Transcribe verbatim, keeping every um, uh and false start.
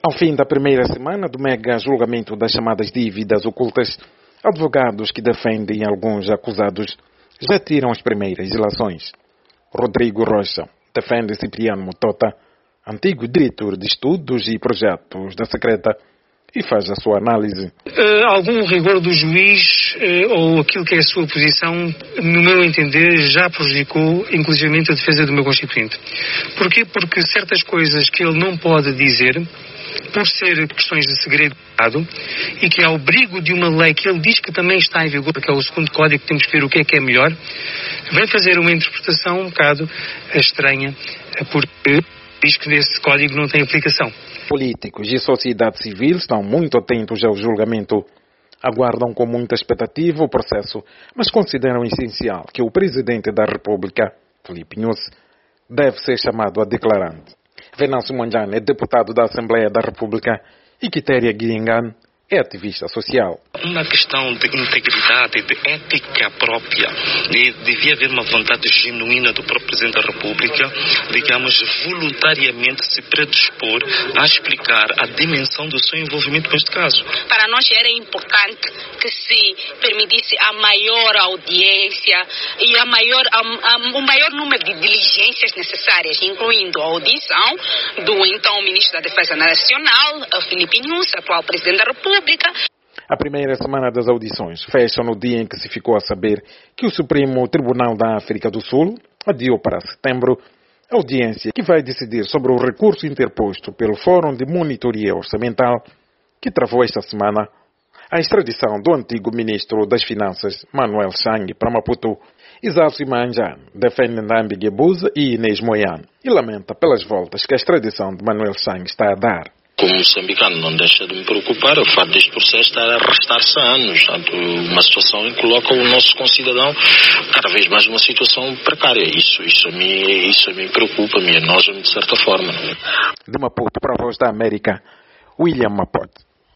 Ao fim da primeira semana do mega julgamento das chamadas dívidas ocultas, advogados que defendem alguns acusados já tiram as primeiras ilações. Rodrigo Rocha defende Cipriano Mutota, antigo diretor de estudos e projetos da Secreta, e faz a sua análise. Uh, algum rigor do juiz uh, ou aquilo que é a sua posição, no meu entender, já prejudicou inclusivamente a defesa do meu constituinte. Porquê? Porque certas coisas que ele não pode dizer, por ser questões de segredo e que ao abrigo de uma lei que ele diz que também está em vigor, que é o segundo código, temos que ver o que é que é melhor, vem fazer uma interpretação um bocado estranha, porque diz que esse código não tem aplicação. Políticos e sociedade civil estão muito atentos ao julgamento. Aguardam com muita expectativa o processo, mas consideram essencial que o Presidente da República, Filipe Nyusi, deve ser chamado a declarante. Venâncio Mondlane é deputado da Assembleia da República e Quitéria Guiringane é ativista social. Uma questão de integridade, de ética própria. E devia haver uma vontade genuína do próprio Presidente da República, digamos, voluntariamente se predispor a explicar a dimensão do seu envolvimento com este caso. Para nós era importante que se permitisse a maior audiência e a maior, a, a, o maior número de diligências necessárias, incluindo a audição do então Ministro da Defesa Nacional, Filipe Nyusi, atual Presidente da República. A primeira semana das audições fecha no dia em que se ficou a saber que o Supremo Tribunal da África do Sul adiou para setembro a audiência que vai decidir sobre o recurso interposto pelo Fórum de Monitoria Orçamental que travou esta semana a extradição do antigo Ministro das Finanças, Manuel Chang, para Maputo. Isalcio Manjane defende Ndambi Gebuza e Inês Moyano e lamenta pelas voltas que a extradição de Manuel Chang está a dar. Como moçambicano, não deixa de me preocupar o fato deste processo estar a arrastar-se há anos. Portanto, uma situação em que coloca o nosso concidadão cada vez mais numa situação precária. Isso, isso, a, mim, isso a mim preocupa-me, a nós, de certa forma. De Maputo para a Voz da América, William Mapote.